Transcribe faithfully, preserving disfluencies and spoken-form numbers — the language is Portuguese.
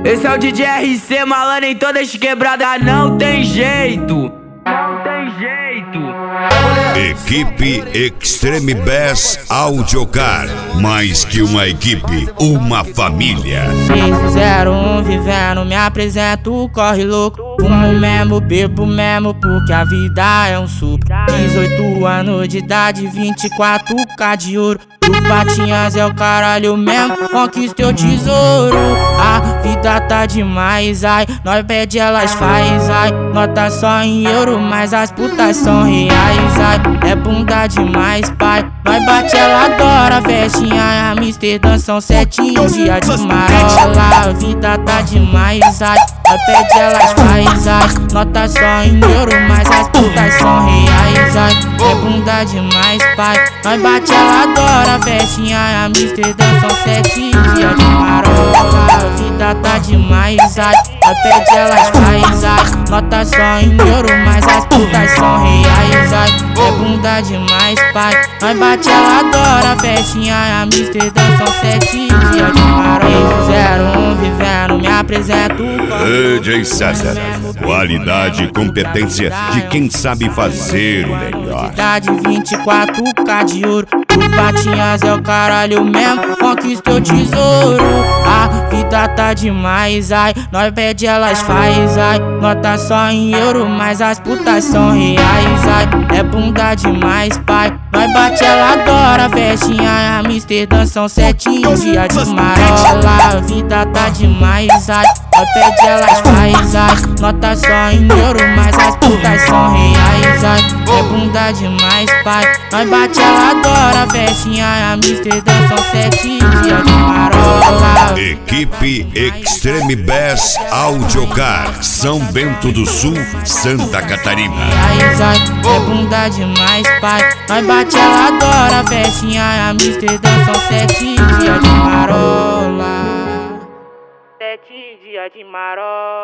Esse é o D J R C, malandro em todas as quebradas, não tem jeito. Não tem jeito. Equipe Extreme Bass Audiocar. Mais que uma equipe, uma família. seis zero um vivendo, me apresento, corre louco. Fumo mesmo, bebo mesmo, porque a vida é um supro. Dezoito anos de idade, vinte e quatro K de ouro. O Patinhas é o caralho mesmo, conquista o tesouro. A vida tá demais, ai, nós pede elas faz, ai. Nota só em euro, mas as putas são reais, ai. É bunda demais, pai, nós bate ela adora. Festinha, Amsterdã, são sete dias de marola. A vida tá demais, ai, nós pede elas faz, ai. Nota só em euro, mas as putas são reais, ai. É bunda demais, pai, nós bate ela adora. Festinha, Amsterdã, são sete dias de marola. A vida tá demais, ai, nós pede elas faz, ai. Nota só em euro, mas as putas são reais, ai. É bunda demais, pai, nós bate ela adora. Festinha, Amsterdã, são sete dias de marola. Zero um vivendo, me apresento. D J César, qualidade e competência de quem sabe fazer o melhor. Idade vinte e quatro K de ouro. O Patinhas é o caralho mesmo, conquista o tesouro. A vida tá demais, ai, nós pede elas faz, ai. Nota só em euro, mas as putas são reais, ai. É bunda demais, pai, nós bate ela adora. Festinha, Amsterdã, são sete dias de marola. A vida tá demais, ai, nós pede elas faz, ai. Nota só em euro, mas as putas são reais, ai. É bunda demais, pai, nós bate ela adora. Festinha, Amsterdã, são sete dias de marola. Equipe Extreme Bass Audiocar, São Bento do Sul, Santa Catarina. Reais, ai, é bunda demais, pai, nós bate ela adora. Festinha, Amsterdã, são sete dias de marola. Sete dias de marola.